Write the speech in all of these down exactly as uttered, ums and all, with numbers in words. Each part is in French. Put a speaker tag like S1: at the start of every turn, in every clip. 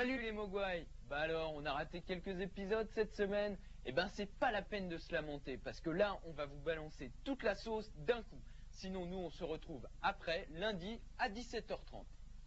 S1: Salut les Mogwai. Bah alors, on a raté quelques épisodes cette semaine. Eh ben c'est pas la peine de se lamenter, parce que là, on va vous balancer toute la sauce d'un coup. Sinon, nous, on se retrouve après, lundi, à dix-sept heures trente.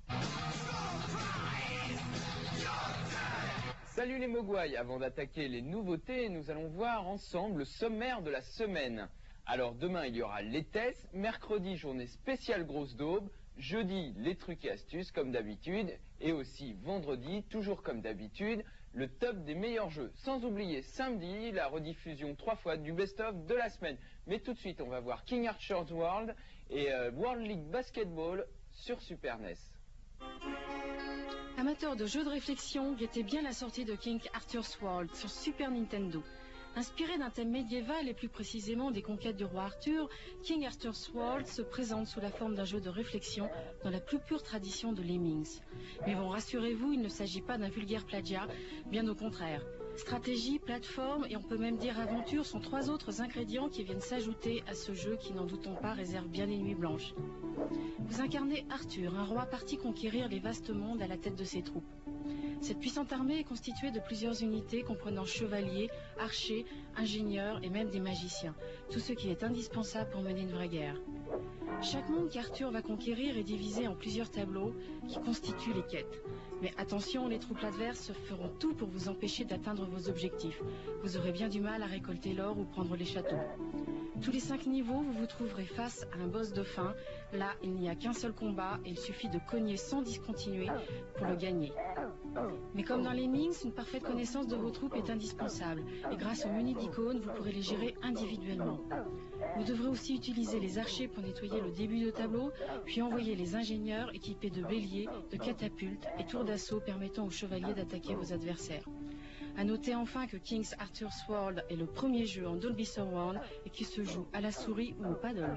S1: Salut les Mogwai. Avant d'attaquer les nouveautés, nous allons voir ensemble le sommaire de la semaine. Alors demain, il y aura les tests, mercredi, journée spéciale grosse daube, jeudi, les trucs et astuces comme d'habitude, et aussi vendredi, toujours comme d'habitude, le top des meilleurs jeux. Sans oublier samedi, la rediffusion trois fois du best-of de la semaine. Mais tout de suite, on va voir King Arthur's World et euh, World League Basketball sur Super N E S.
S2: Amateurs de jeux de réflexion, guettez bien la sortie de King Arthur's World sur Super Nintendo. Inspiré d'un thème médiéval et plus précisément des conquêtes du roi Arthur, King Arthur's World se présente sous la forme d'un jeu de réflexion dans la plus pure tradition de Lemmings. Mais bon, rassurez-vous, il ne s'agit pas d'un vulgaire plagiat, bien au contraire. Stratégie, plateforme et on peut même dire aventure sont trois autres ingrédients qui viennent s'ajouter à ce jeu qui, n'en doutons pas, réserve bien les nuits blanches. Vous incarnez Arthur, un roi parti conquérir les vastes mondes à la tête de ses troupes. Cette puissante armée est constituée de plusieurs unités comprenant chevaliers, archers, ingénieurs et même des magiciens. Tout ce qui est indispensable pour mener une vraie guerre. Chaque monde qu'Arthur va conquérir est divisé en plusieurs tableaux qui constituent les quêtes. Mais attention, les troupes adverses feront tout pour vous empêcher d'atteindre vos objectifs. Vous aurez bien du mal à récolter l'or ou prendre les châteaux. Tous les cinq niveaux, vous vous trouverez face à un boss de fin. Là, il n'y a qu'un seul combat et il suffit de cogner sans discontinuer pour le gagner. Mais comme dans les Lemmings, une parfaite connaissance de vos troupes est indispensable. Et grâce au menu d'icônes, vous pourrez les gérer individuellement. Vous devrez aussi utiliser les archers pour nettoyer le début de tableau, puis envoyer les ingénieurs équipés de béliers, de catapultes et tours d'assaut permettant aux chevaliers d'attaquer vos adversaires. A noter enfin que King Arthur's World est le premier jeu en Dolby Surround et qui se joue à la souris ou au paddle.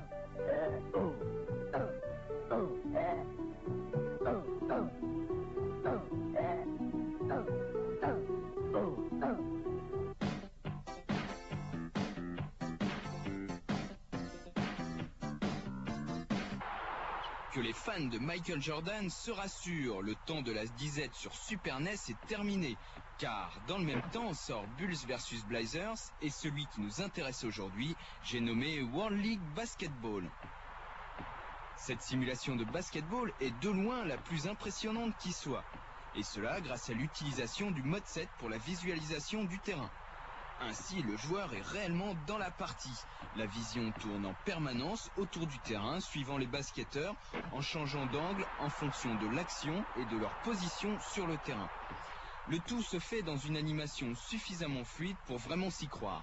S3: Que les fans de Michael Jordan se rassurent, le temps de la disette sur Super N E S est terminé, car dans le même temps sort Bulls versus Blazers et celui qui nous intéresse aujourd'hui, j'ai nommé World League Basketball. Cette simulation de basketball est de loin la plus impressionnante qui soit, et cela grâce à l'utilisation du mode sept pour la visualisation du terrain. Ainsi, le joueur est réellement dans la partie. La vision tourne en permanence autour du terrain, suivant les basketteurs, en changeant d'angle en fonction de l'action et de leur position sur le terrain. Le tout se fait dans une animation suffisamment fluide pour vraiment s'y croire.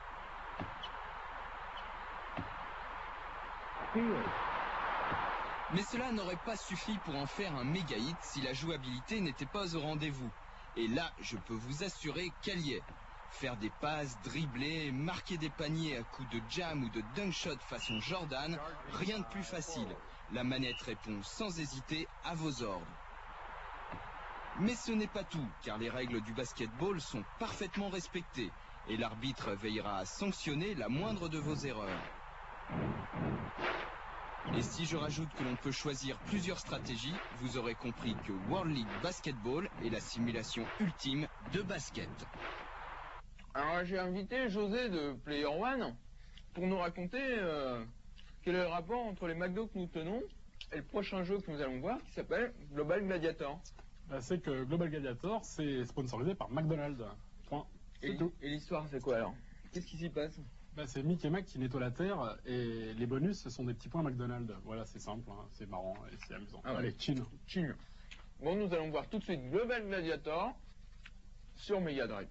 S3: Mais cela n'aurait pas suffi pour en faire un méga hit si la jouabilité n'était pas au rendez-vous. Et là, je peux vous assurer qu'elle y est. Faire des passes, dribbler, marquer des paniers à coups de jam ou de dunk shot façon Jordan, rien de plus facile. La manette répond sans hésiter à vos ordres. Mais ce n'est pas tout, car les règles du basketball sont parfaitement respectées et l'arbitre veillera à sanctionner la moindre de vos erreurs. Et si je rajoute que l'on peut choisir plusieurs stratégies, vous aurez compris que World League Basketball est la simulation ultime de basket.
S1: Alors j'ai invité José de Player One pour nous raconter euh, quel est le rapport entre les McDo que nous tenons et le prochain jeu que nous allons voir qui s'appelle Global Gladiator.
S4: Bah, c'est que Global Gladiator, c'est sponsorisé par McDonald's. Point. C'est
S1: Et,
S4: tout.
S1: et l'histoire c'est quoi alors? Qu'est-ce qui s'y passe?
S4: Bah, c'est Mick et Mac qui nettoient la terre et les bonus ce sont des petits points McDonald's. Voilà, c'est simple, hein, c'est marrant et c'est amusant.
S1: Ah ouais.
S4: Allez, chill.
S1: Chill. Bon, nous allons voir tout de suite Global Gladiator sur Mega Drive.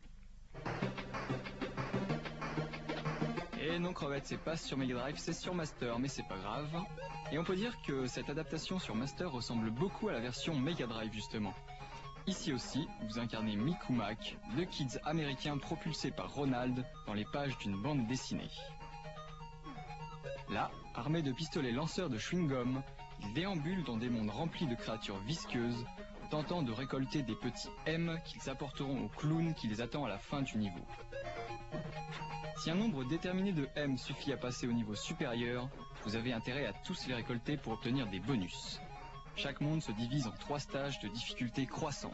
S5: Et non, Crevette, c'est pas sur Mega Drive, c'est sur Master, mais c'est pas grave. Et on peut dire que cette adaptation sur Master ressemble beaucoup à la version Mega Drive justement. Ici aussi, vous incarnez Mick ou Mac, deux kids américains propulsés par Ronald dans les pages d'une bande dessinée. Là, armés de pistolets lanceurs de chewing-gum, ils déambulent dans des mondes remplis de créatures visqueuses, tentant de récolter des petits M qu'ils apporteront au clown qui les attend à la fin du niveau. Si un nombre déterminé de M suffit à passer au niveau supérieur, vous avez intérêt à tous les récolter pour obtenir des bonus. Chaque monde se divise en trois stages de difficulté croissante.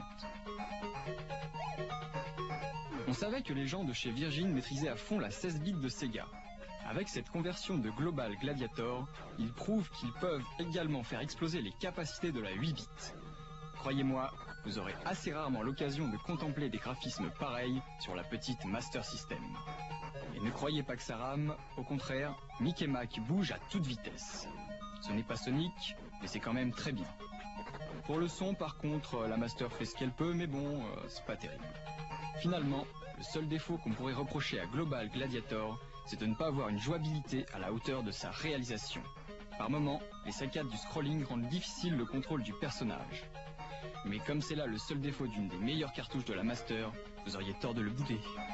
S5: On savait que les gens de chez Virgin maîtrisaient à fond la seize bits de Sega. Avec cette conversion de Global Gladiator, ils prouvent qu'ils peuvent également faire exploser les capacités de la huit bits. Croyez-moi, vous aurez assez rarement l'occasion de contempler des graphismes pareils sur la petite Master System. Et ne croyez pas que ça rame, au contraire, Mick et Mac bougent à toute vitesse. Ce n'est pas Sonic, mais c'est quand même très bien. Pour le son, par contre, la Master fait ce qu'elle peut, mais bon, euh, c'est pas terrible. Finalement, le seul défaut qu'on pourrait reprocher à Global Gladiator, c'est de ne pas avoir une jouabilité à la hauteur de sa réalisation. Par moments, les saccades du scrolling rendent difficile le contrôle du personnage. Mais comme c'est là le seul défaut d'une des meilleures cartouches de la Master, vous auriez tort de le bouder.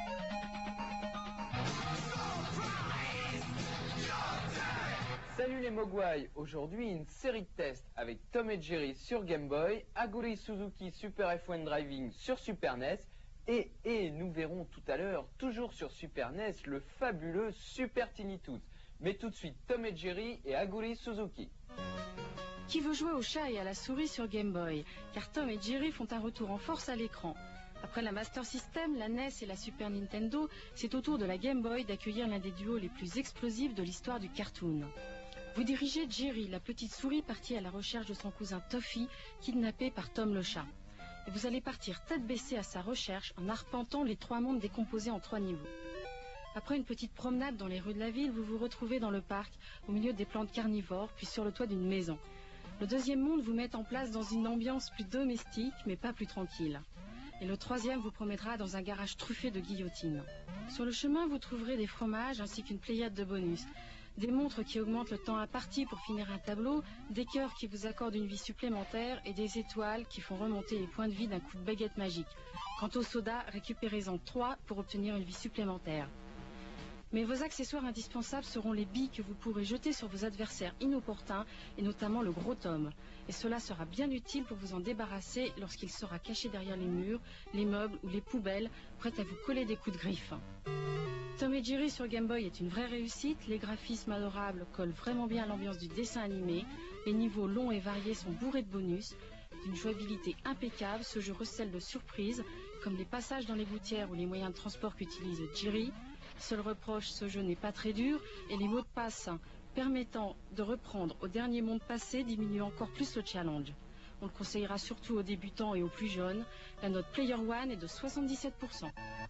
S1: Salut les Mogwai, aujourd'hui une série de tests avec Tom et Jerry sur Game Boy, Aguri Suzuki Super F un Driving sur Super N E S et, et nous verrons tout à l'heure, toujours sur Super N E S, le fabuleux Super Tiny Toons. Mais tout de suite Tom et Jerry et Aguri Suzuki.
S2: Qui veut jouer au chat et à la souris sur Game Boy? Car Tom et Jerry font un retour en force à l'écran. Après la Master System, la N E S et la Super Nintendo, c'est au tour de la Game Boy d'accueillir l'un des duos les plus explosifs de l'histoire du cartoon. Vous dirigez Jerry, la petite souris partie à la recherche de son cousin Toffee, kidnappé par Tom le chat. Et vous allez partir tête baissée à sa recherche en arpentant les trois mondes décomposés en trois niveaux. Après une petite promenade dans les rues de la ville, vous vous retrouvez dans le parc, au milieu des plantes carnivores, puis sur le toit d'une maison. Le deuxième monde vous met en place dans une ambiance plus domestique, mais pas plus tranquille. Et le troisième vous promènera dans un garage truffé de guillotines. Sur le chemin, vous trouverez des fromages ainsi qu'une pléiade de bonus. Des montres qui augmentent le temps imparti pour finir un tableau, des cœurs qui vous accordent une vie supplémentaire et des étoiles qui font remonter les points de vie d'un coup de baguette magique. Quant au soda, récupérez-en trois pour obtenir une vie supplémentaire. Mais vos accessoires indispensables seront les billes que vous pourrez jeter sur vos adversaires inopportuns et notamment le gros Tom. Et cela sera bien utile pour vous en débarrasser lorsqu'il sera caché derrière les murs, les meubles ou les poubelles, prêt à vous coller des coups de griffe. Tom et Jerry sur Game Boy est une vraie réussite, les graphismes adorables collent vraiment bien à l'ambiance du dessin animé, les niveaux longs et variés sont bourrés de bonus, d'une jouabilité impeccable, ce jeu recèle de surprises, comme les passages dans les gouttières ou les moyens de transport qu'utilise Jerry. Seul reproche, ce jeu n'est pas très dur et les mots de passe permettant de reprendre au dernier monde passé diminuent encore plus le challenge. On le conseillera surtout aux débutants et aux plus jeunes. La note Player One est de soixante-dix-sept pour cent.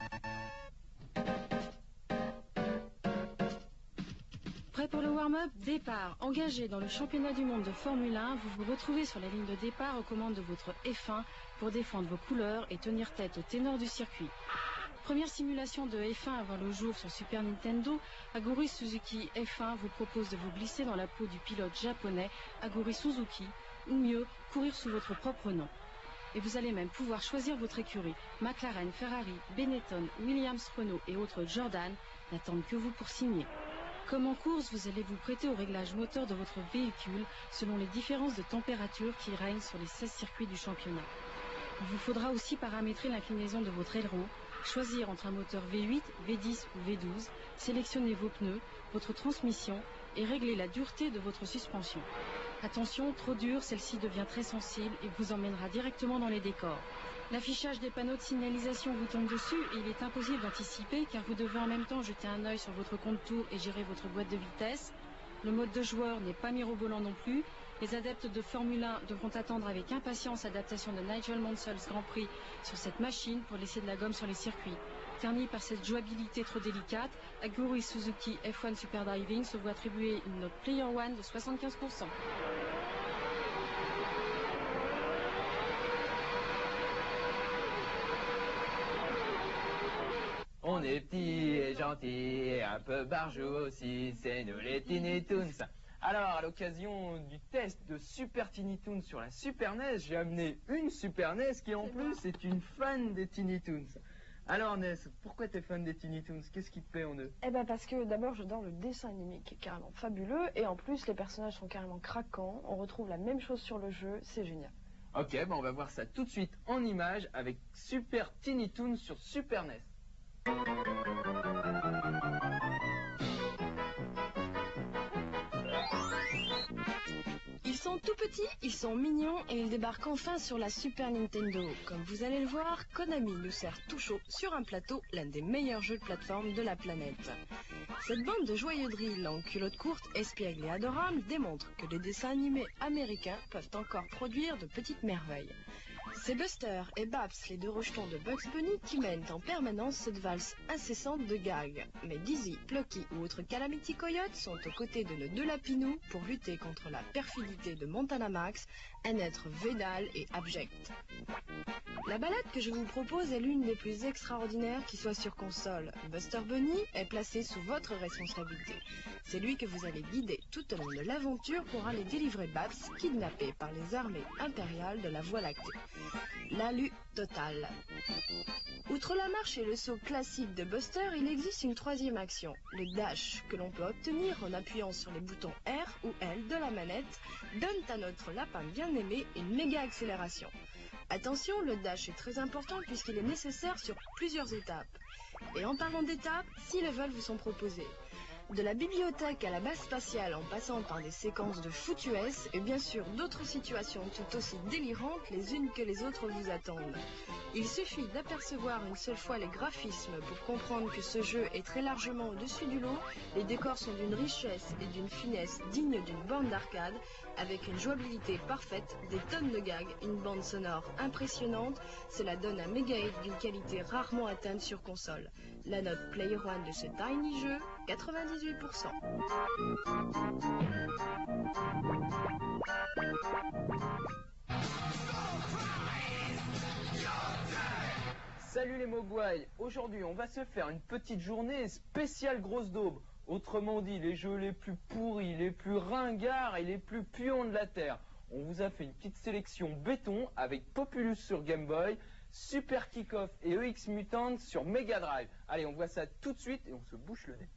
S2: Prêt pour le warm-up? Départ. Engagé dans le championnat du monde de Formule un, vous vous retrouvez sur la ligne de départ aux commandes de votre F un pour défendre vos couleurs et tenir tête au ténor du circuit. Première simulation de F un à voir le jour sur Super Nintendo, Aguri Suzuki F un vous propose de vous glisser dans la peau du pilote japonais Aguri Suzuki, ou mieux, courir sous votre propre nom. Et vous allez même pouvoir choisir votre écurie. McLaren, Ferrari, Benetton, Williams, Renault et autres Jordan n'attendent que vous pour signer. Comme en course, vous allez vous prêter au réglage moteur de votre véhicule selon les différences de température qui règnent sur les seize circuits du championnat. Il vous faudra aussi paramétrer l'inclinaison de votre aileron, choisir entre un moteur V huit, V dix ou V douze, sélectionner vos pneus, votre transmission et régler la dureté de votre suspension. Attention, trop dure, celle-ci devient très sensible et vous emmènera directement dans les décors. L'affichage des panneaux de signalisation vous tombe dessus et il est impossible d'anticiper car vous devez en même temps jeter un œil sur votre compte tour et gérer votre boîte de vitesse. Le mode de joueur n'est pas mirobolant non plus. Les adeptes de Formule un devront attendre avec impatience l'adaptation de Nigel Mansell's Grand Prix sur cette machine pour laisser de la gomme sur les circuits. Terni par cette jouabilité trop délicate, Aguri Suzuki F un Super Driving se voit attribuer une note Player One de soixante-quinze pour cent.
S1: On est petits et gentils, et un peu barjots aussi, c'est nous les Tiny Toons. Alors, à l'occasion du test de Super Tiny Toons sur la Super N E S, j'ai amené une Super N E S qui en plus est une fan des Tiny Toons. Alors Ness, pourquoi t'es fan des Tiny Toons? Qu'est-ce qui te plaît en eux?
S6: Eh ben parce que d'abord j'adore le dessin animé qui est carrément fabuleux et en plus les personnages sont carrément craquants, on retrouve la même chose sur le jeu, c'est génial.
S1: Ok, ben on va voir ça tout de suite en images avec Super Tiny Toons sur Super N E S.
S2: Ils sont
S6: tout petits, ils sont mignons et ils débarquent enfin sur la Super Nintendo. Comme vous allez le voir, Konami nous sert tout chaud sur un plateau l'un des meilleurs jeux de plateforme de la planète. Cette bande de joyeux drills en culottes courtes, espiègles et adorables démontre que les dessins animés américains peuvent encore produire de petites merveilles. C'est Buster et Babs, les deux rejetons de Bugs Bunny, qui mènent en permanence cette valse incessante de gags. Mais Dizzy, Plucky ou autres Calamity Coyote sont aux côtés de nos deux lapinous pour lutter contre la perfidité de Montana Max, un être vénal et abject. La balade que je vous propose est l'une des plus extraordinaires qui soit sur console. Buster Bunny est placé sous votre responsabilité. C'est lui que vous allez guider tout au long de l'aventure pour aller délivrer Babs, kidnappé par les armées impériales de la Voie lactée. La lutte totale. Outre la marche et le saut classique de Buster, il existe une troisième action, le dash, que l'on peut obtenir en appuyant sur les boutons R ou L de la manette, donne à notre lapin bien-aimé une méga accélération. Attention, le dash est très important puisqu'il est nécessaire sur plusieurs étapes. Et en parlant d'étapes, six levels vous sont proposés. De la bibliothèque à la base spatiale en passant par des séquences de foot U S et bien sûr d'autres situations tout aussi délirantes les unes que les autres vous attendent. Il suffit d'apercevoir une seule fois les graphismes pour comprendre que ce jeu est très largement au-dessus du lot. Les décors sont d'une richesse et d'une finesse digne d'une borne d'arcade avec une jouabilité parfaite, des tonnes de gags, une bande sonore impressionnante. Cela donne un méga hit d'une qualité rarement atteinte sur console. La note Player One de ce tiny jeu, quatre-vingt-dix-huit pour cent.
S1: Salut les Mogwai, aujourd'hui on va se faire une petite journée spéciale grosse daube. Autrement dit, les jeux les plus pourris, les plus ringards et les plus puants de la Terre. On vous a fait une petite sélection béton avec Populous sur Game Boy, Super Kick-Off et E X Mutant sur Mega Drive. Allez, on voit ça tout de suite et on se bouche le nez.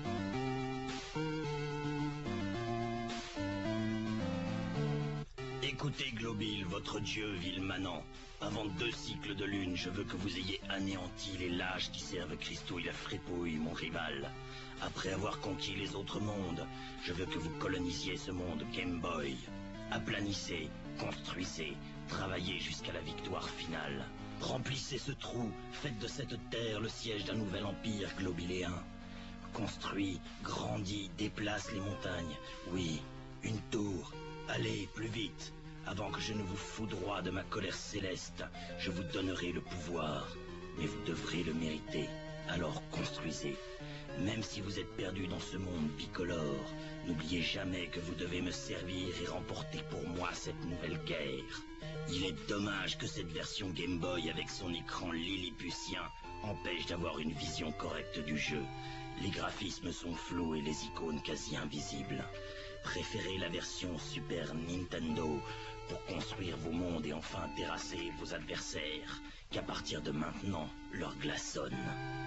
S7: Écoutez Globule, votre dieu vil manant. Avant deux cycles de lune, je veux que vous ayez anéanti les lâches qui servent Christouille la fripouille, mon rival. Après avoir conquis les autres mondes, je veux que vous colonisiez ce monde Game Boy. Aplanissez, construisez, travaillez jusqu'à la victoire finale. Remplissez ce trou, faites de cette terre le siège d'un nouvel empire globuléen. Construis, grandis, déplace les montagnes. Oui, une tour. Allez, plus vite. Avant que je ne vous foudroie de ma colère céleste, je vous donnerai le pouvoir. Mais vous devrez le mériter. Alors construisez. Même si vous êtes perdu dans ce monde bicolore, n'oubliez jamais que vous devez me servir et remporter pour moi cette nouvelle guerre. Il est dommage que cette version Game Boy avec son écran lilliputien empêche d'avoir une vision correcte du jeu. Les graphismes sont flous et les icônes quasi invisibles. Préférez la version Super Nintendo pour construire vos mondes et enfin terrasser vos adversaires, qu'à partir de maintenant, leur glaçonne.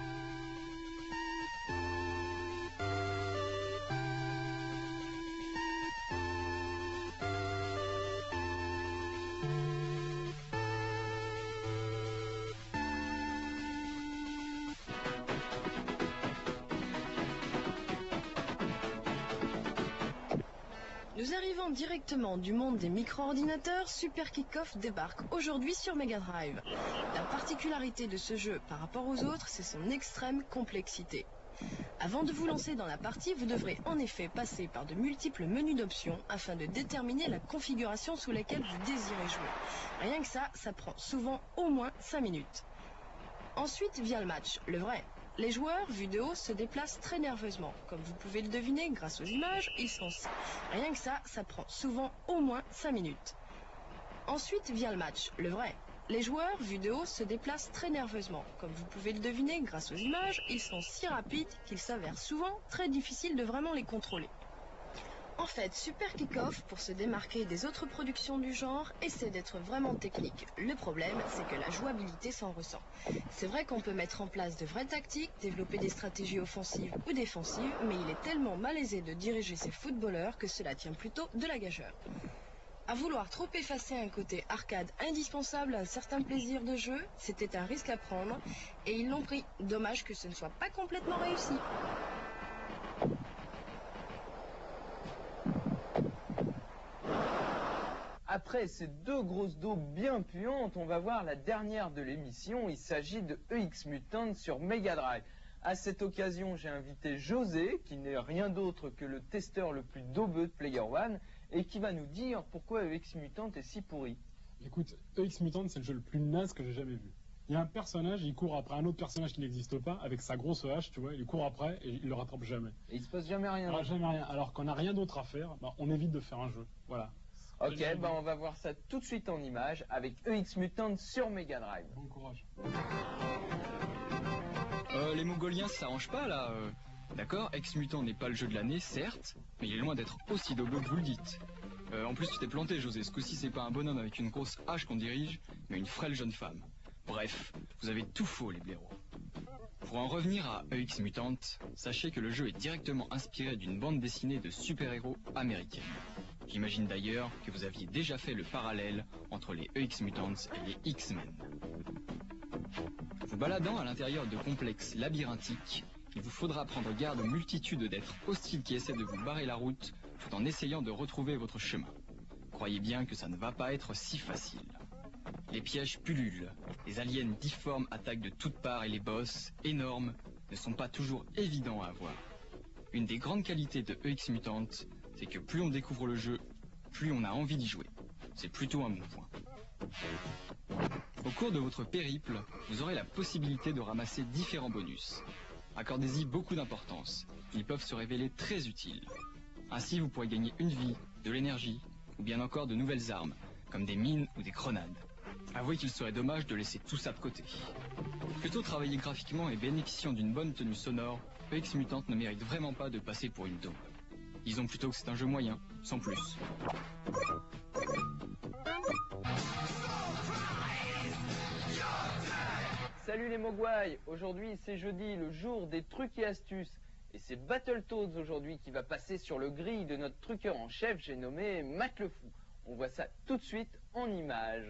S6: Nous arrivons directement du monde des micro-ordinateurs, Super Kick-Off débarque aujourd'hui sur Mega Drive. La particularité de ce jeu par rapport aux autres, c'est son extrême complexité. Avant de vous lancer dans la partie, vous devrez en effet passer par de multiples menus d'options afin de déterminer la configuration sous laquelle vous désirez jouer. Rien que ça, ça prend souvent au moins cinq minutes. Ensuite vient le match, le vrai. Les joueurs, vus de haut, se déplacent très nerveusement. Comme vous pouvez le deviner grâce aux images, ils sont six. Rien que ça, ça prend souvent au moins cinq minutes. Ensuite vient le match, le vrai. Les joueurs, vus de haut, se déplacent très nerveusement. Comme vous pouvez le deviner grâce aux images, ils sont si rapides qu'il s'avère souvent très difficile de vraiment les contrôler. En fait, Super Kick-Off, pour se démarquer des autres productions du genre, essaie d'être vraiment technique. Le problème, c'est que la jouabilité s'en ressent. C'est vrai qu'on peut mettre en place de vraies tactiques, développer des stratégies offensives ou défensives, mais il est tellement malaisé de diriger ses footballeurs que cela tient plutôt de la gageure. À vouloir trop effacer un côté arcade indispensable à un certain plaisir de jeu, c'était un risque à prendre, et ils l'ont pris. Dommage que ce ne soit pas complètement réussi.
S1: après ces deux grosses daubes bien puantes, on va voir la dernière de l'émission. Il s'agit de E X Mutant sur Mega Drive. À cette occasion, j'ai invité José, qui n'est rien d'autre que le testeur le plus daubeux de Player One, et qui va nous dire pourquoi E X Mutant est si pourri.
S4: Écoute, E X Mutant, c'est le jeu le plus naze que j'ai jamais vu. Il y a un personnage, il court après un autre personnage qui n'existe pas, avec sa grosse hache, tu vois, il court après et il le rattrape jamais.
S1: Et il se passe jamais rien.
S4: Alors, jamais rien. Alors qu'on n'a rien d'autre à faire, bah, on évite de faire un jeu. Voilà.
S1: Ok, bah on va voir ça tout de suite en images avec E X Mutant sur Mega Drive.
S4: Bon courage.
S5: Euh, les Mongoliens, ça s'arrange pas là. euh. D'accord, Ex-Mutant n'est pas le jeu de l'année, certes, mais il est loin d'être aussi daubeux que vous le dites. Euh, en plus, tu t'es planté, José. Ce coup-ci, c'est pas un bonhomme avec une grosse hache qu'on dirige, mais une frêle jeune femme. Bref, vous avez tout faux, les blaireaux. Pour en revenir à E X Mutant, sachez que le jeu est directement inspiré d'une bande dessinée de super-héros américaine. J'imagine d'ailleurs que vous aviez déjà fait le parallèle entre les E X Mutants et les X-Men. Vous baladant à l'intérieur de complexes labyrinthiques, il vous faudra prendre garde aux multitudes d'êtres hostiles qui essaient de vous barrer la route tout en essayant de retrouver votre chemin. Croyez bien que ça ne va pas être si facile. Les pièges pullulent, les aliens difformes attaquent de toutes parts et les boss, énormes, ne sont pas toujours évidents à avoir. Une des grandes qualités de E X Mutant, c'est que plus on découvre le jeu, plus on a envie d'y jouer. C'est plutôt un bon point. Au cours de votre périple, vous aurez la possibilité de ramasser différents bonus. Accordez-y beaucoup d'importance, ils peuvent se révéler très utiles. Ainsi, vous pourrez gagner une vie, de l'énergie, ou bien encore de nouvelles armes, comme des mines ou des grenades. Avouez qu'il serait dommage de laisser tout ça de côté. Plutôt travailler graphiquement et bénéficiant d'une bonne tenue sonore, E X Mutant ne mérite vraiment pas de passer pour une daube. Disons plutôt que c'est un jeu moyen, sans plus.
S1: Salut les Mogwai, aujourd'hui c'est jeudi, le jour des trucs et astuces. Et c'est Battletoads aujourd'hui qui va passer sur le grill de notre truqueur en chef, j'ai nommé Matt le Fou. On voit ça tout de suite en images.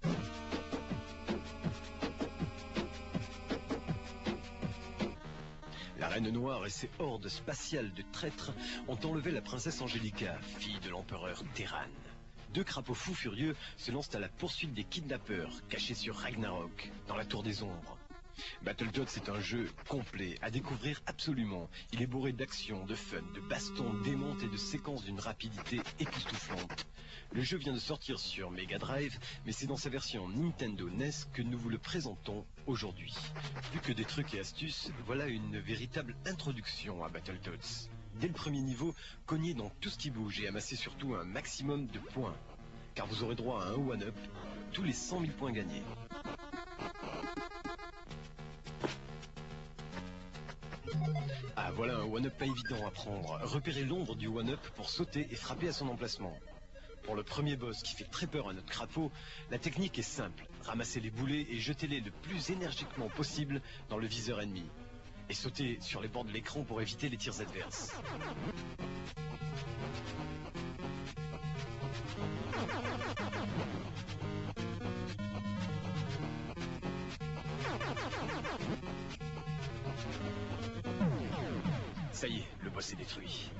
S8: La Reine Noire et ses hordes spatiales de traîtres ont enlevé la princesse Angelica, fille de l'empereur Terran. Deux crapauds fous furieux se lancent à la poursuite des kidnappeurs, cachés sur Ragnarok, dans la Tour des Ombres. Battletoads est un jeu complet, à découvrir absolument. Il est bourré d'action, de fun, de bastons, d'émontes et de séquences d'une rapidité époustouflante. Le jeu vient de sortir sur Mega Drive, mais c'est dans sa version Nintendo N E S que nous vous le présentons aujourd'hui. Plus que des trucs et astuces, voilà une véritable introduction à Battletoads. Dès le premier niveau, cognez dans tout ce qui bouge et amassez surtout un maximum de points. Car vous aurez droit à un one-up tous les cent mille points gagnés. Ah voilà un one-up pas évident à prendre. Repérez l'ombre du one-up pour sauter et frapper à son emplacement. Pour le premier boss qui fait très peur à notre crapaud, la technique est simple. Ramassez les boulets et jetez-les le plus énergiquement possible dans le viseur ennemi. Et sautez sur les bords de l'écran pour éviter les tirs adverses. Ça y est, le boss est détruit.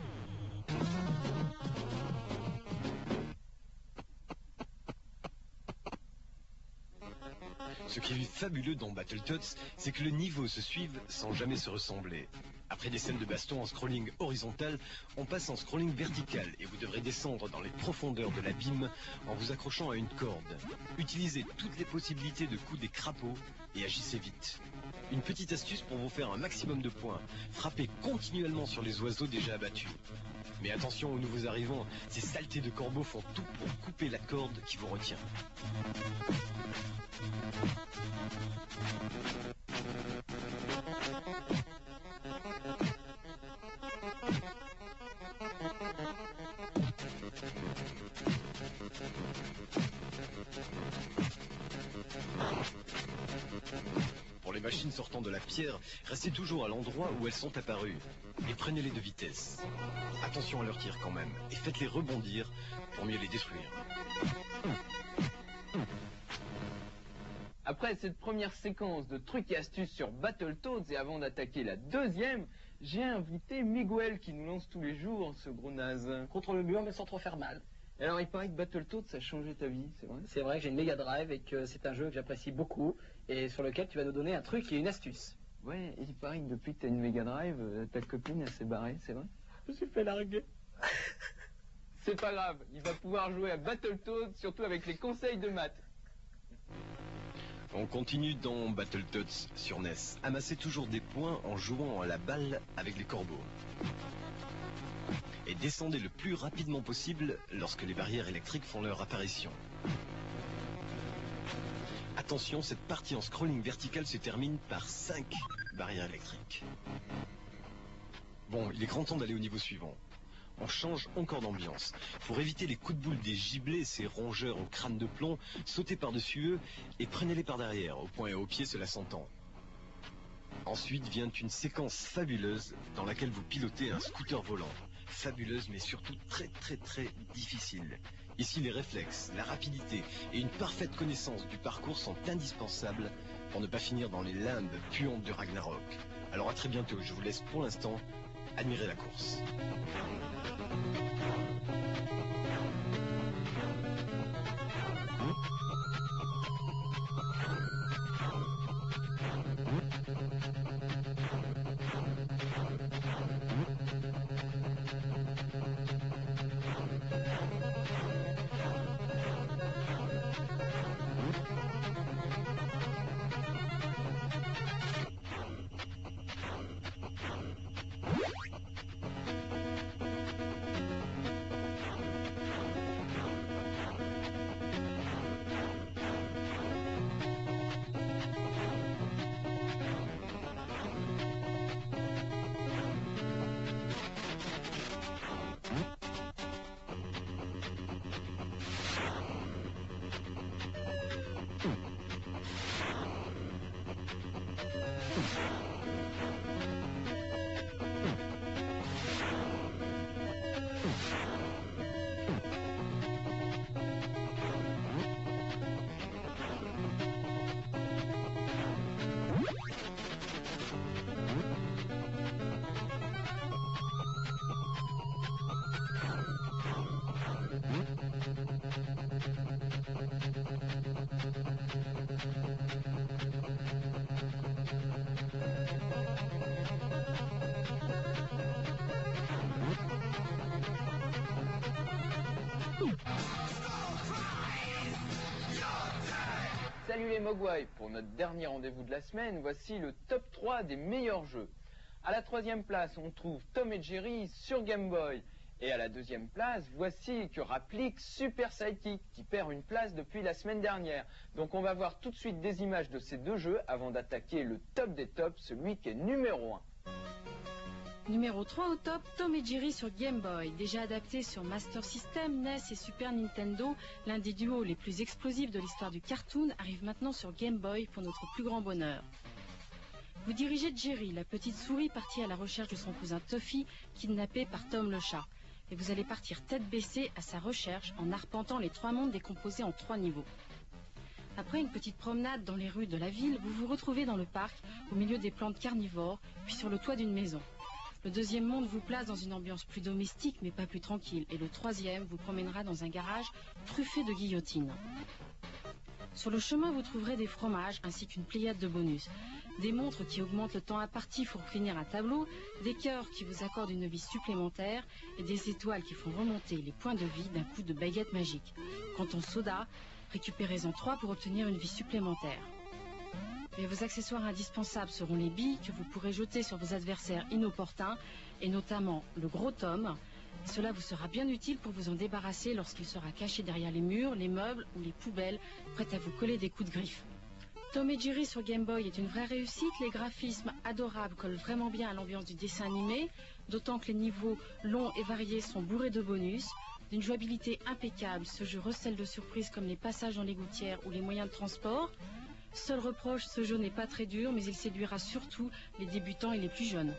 S8: Ce qui est fabuleux dans Battletoads, c'est que les niveaux se suivent sans jamais se ressembler. Après des scènes de baston en scrolling horizontal, on passe en scrolling vertical et vous devrez descendre dans les profondeurs de l'abîme en vous accrochant à une corde. Utilisez toutes les possibilités de coups des crapauds et agissez vite. Une petite astuce pour vous faire un maximum de points, frappez continuellement sur les oiseaux déjà abattus. Mais attention aux nouveaux arrivants, ces saletés de corbeaux font tout pour couper la corde qui vous retient. Pour les machines sortant de la pierre, restez toujours à l'endroit où elles sont apparues et prenez-les de vitesse. Attention à leurs tirs quand même et faites-les rebondir pour mieux les détruire.
S1: Après cette première séquence de trucs et astuces sur Battletoads et avant d'attaquer la deuxième, j'ai invité Miguel qui nous lance tous les jours ce gros naze.
S9: Contre le mur mais sans trop faire mal.
S1: Et alors il paraît que Battletoads ça a changé ta vie, c'est vrai?
S9: C'est vrai que j'ai une Mega Drive et que c'est un jeu que j'apprécie beaucoup et sur lequel tu vas nous donner un truc et une astuce.
S1: Ouais, et il paraît que depuis que t'as une Mega Drive, euh, ta copine elle s'est barrée, c'est vrai?
S9: Je me suis fait larguer.
S1: C'est pas grave, il va pouvoir jouer à Battletoads, surtout avec les conseils de maths.
S8: On continue dans Battletoads sur N E S. Amassez toujours des points en jouant à la balle avec les corbeaux. Et descendez le plus rapidement possible lorsque les barrières électriques font leur apparition. Attention, cette partie en scrolling vertical se termine par cinq barrières électriques. Bon, il est grand temps d'aller au niveau suivant. On change encore d'ambiance. Pour éviter les coups de boule des gibelets, ces rongeurs au crâne de plomb, sautez par-dessus eux et prenez-les par derrière. Au point et au pied, cela s'entend. Ensuite vient une séquence fabuleuse dans laquelle vous pilotez un scooter volant. Fabuleuse mais surtout très très très difficile. Ici les réflexes, la rapidité et une parfaite connaissance du parcours sont indispensables pour ne pas finir dans les limbes puantes du Ragnarok. Alors à très bientôt, je vous laisse pour l'instant admirer la course.
S1: Salut les Mogwai, pour notre dernier rendez-vous de la semaine, voici le top trois des meilleurs jeux. À la troisième place, on trouve Tom et Jerry sur Game Boy. Et à la deuxième place, voici que rapplique Super Sidekick, qui perd une place depuis la semaine dernière. Donc on va voir tout de suite des images de ces deux jeux avant d'attaquer le top des tops, celui qui est numéro un.
S2: Numéro trois au top, Tom et Jerry sur Game Boy. Déjà adapté sur Master System, N E S et Super Nintendo, l'un des duos les plus explosifs de l'histoire du cartoon arrive maintenant sur Game Boy pour notre plus grand bonheur. Vous dirigez Jerry, la petite souris partie à la recherche de son cousin Tuffy, kidnappé par Tom le chat. Et vous allez partir tête baissée à sa recherche en arpentant les trois mondes décomposés en trois niveaux. Après une petite promenade dans les rues de la ville, vous vous retrouvez dans le parc, au milieu des plantes carnivores, puis sur le toit d'une maison. Le deuxième monde vous place dans une ambiance plus domestique mais pas plus tranquille. Et le troisième vous promènera dans un garage truffé de guillotines. Sur le chemin, vous trouverez des fromages ainsi qu'une pléiade de bonus. Des montres qui augmentent le temps imparti pour finir un tableau, des cœurs qui vous accordent une vie supplémentaire et des étoiles qui font remonter les points de vie d'un coup de baguette magique. Quant au soda, récupérez-en trois pour obtenir une vie supplémentaire. Mais vos accessoires indispensables seront les billes que vous pourrez jeter sur vos adversaires inopportuns, et notamment le gros Tom. Cela vous sera bien utile pour vous en débarrasser lorsqu'il sera caché derrière les murs, les meubles ou les poubelles, prêt à vous coller des coups de griffe. Tom et Jerry sur Game Boy est une vraie réussite. Les graphismes adorables collent vraiment bien à l'ambiance du dessin animé, d'autant que les niveaux longs et variés sont bourrés de bonus. D'une jouabilité impeccable, ce jeu recèle de surprises comme les passages dans les gouttières ou les moyens de transport. Seul reproche, ce jeu n'est pas très dur, mais il séduira surtout les débutants et les plus jeunes.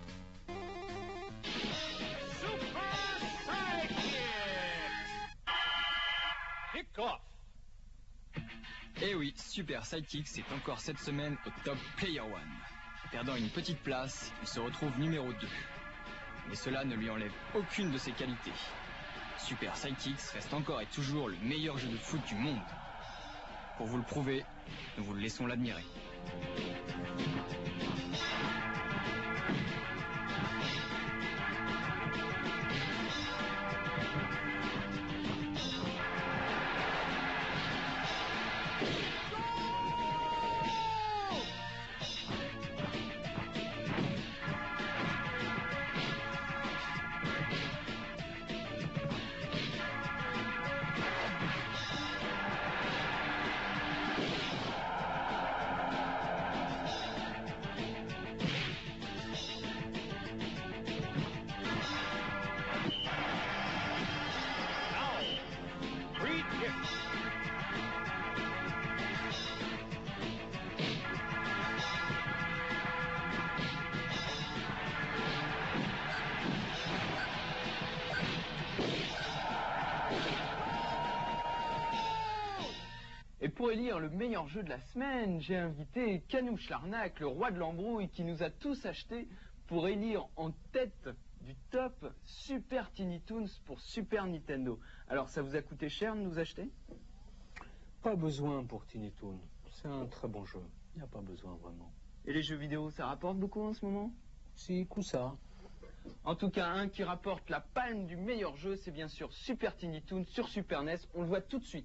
S5: Et oui, Super Sidekick, c'est encore cette semaine au top Player One. Perdant une petite place, il se retrouve numéro deux. Mais cela ne lui enlève aucune de ses qualités. Super Sidekicks reste encore et toujours le meilleur jeu de foot du monde. Pour vous le prouver, nous vous le laissons l'admirer.
S1: Et pour élire le meilleur jeu de la semaine, j'ai invité Canouche Larnac, le roi de l'embrouille, qui nous a tous achetés pour élire en tête du top Super Tiny Toons pour Super Nintendo. Alors ça vous a coûté cher de nous acheter?
S10: Pas besoin pour Tiny Toons. C'est un très bon jeu. Il n'y a pas besoin vraiment.
S1: Et les jeux vidéo, ça rapporte beaucoup en ce moment?
S10: Si, coup ça.
S1: En tout cas, un qui rapporte la palme du meilleur jeu, c'est bien sûr Super Tiny Toons sur Super N E S. On le voit tout de suite.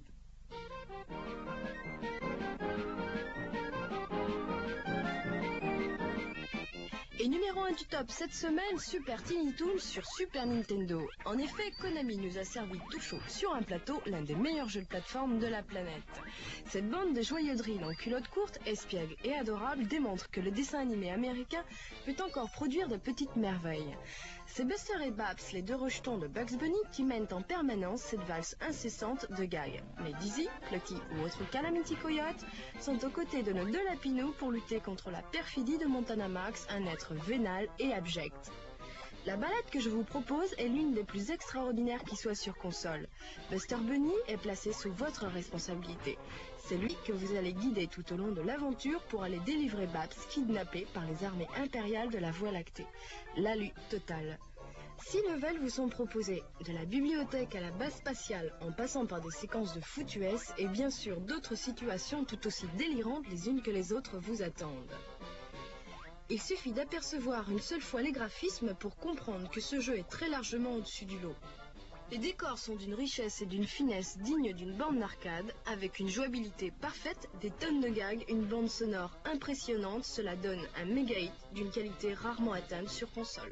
S6: Et numéro un du top cette semaine, Super Tiny Toons sur Super Nintendo. En effet, Konami nous a servi tout chaud sur un plateau l'un des meilleurs jeux de plateforme de la planète. Cette bande de joyeux drills en culotte courte, espiègle et adorable démontre que le dessin animé américain peut encore produire de petites merveilles. C'est Buster et Babs, les deux rejetons de Bugs Bunny, qui mènent en permanence cette valse incessante de gags. Mais Dizzy, Plucky ou autres Calamity Coyote sont aux côtés de nos deux lapinous pour lutter contre la perfidie de Montana Max, un être vénal et abject. La balade que je vous propose est l'une des plus extraordinaires qui soit sur console. Buster Bunny est placé sous votre responsabilité. C'est lui que vous allez guider tout au long de l'aventure pour aller délivrer Babs, kidnappé par les armées impériales de la Voie lactée. La lutte totale. Six levels vous sont proposés, de la bibliothèque à la base spatiale, en passant par des séquences de foot U S et bien sûr d'autres situations tout aussi délirantes les unes que les autres vous attendent. Il suffit d'apercevoir une seule fois les graphismes pour comprendre que ce jeu est très largement au-dessus du lot. Les décors sont d'une richesse et d'une finesse dignes d'une bande d'arcade, avec une jouabilité parfaite, des tonnes de gags, une bande sonore impressionnante, cela donne un méga hit d'une qualité rarement atteinte sur console.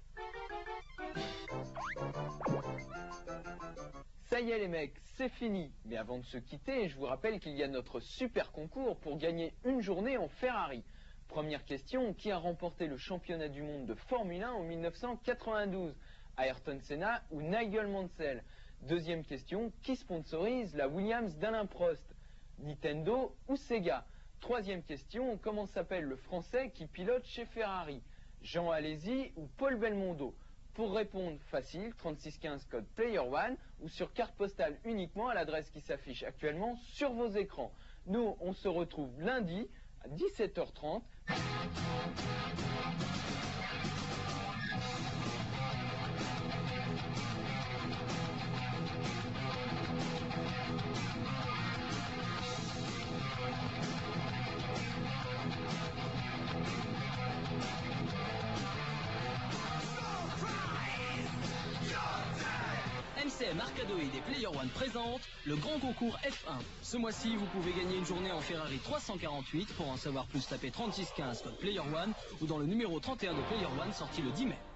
S1: Ça y est les mecs, c'est fini. Mais avant de se quitter, je vous rappelle qu'il y a notre super concours pour gagner une journée en Ferrari. Première question, qui a remporté le championnat du monde de Formule un en mille neuf cent quatre-vingt-douze? Ayrton Senna ou Nigel Mansell? Deuxième question, qui sponsorise la Williams d'Alain Prost? Nintendo ou Sega? Troisième question, comment s'appelle le Français qui pilote chez Ferrari? Jean Alesi ou Paul Belmondo? Pour répondre, facile, trente-six quinze code Player One ou sur carte postale uniquement à l'adresse qui s'affiche actuellement sur vos écrans. Nous, on se retrouve lundi à dix-sept heures trente.
S11: M C M Arcadoid et Player One présente le grand concours F un. Ce mois-ci, vous pouvez gagner une journée en Ferrari trois cent quarante-huit. Pour en savoir plus, tapez trente-six quinze code Player One ou dans le numéro trente et un de Player One sorti le dix mai.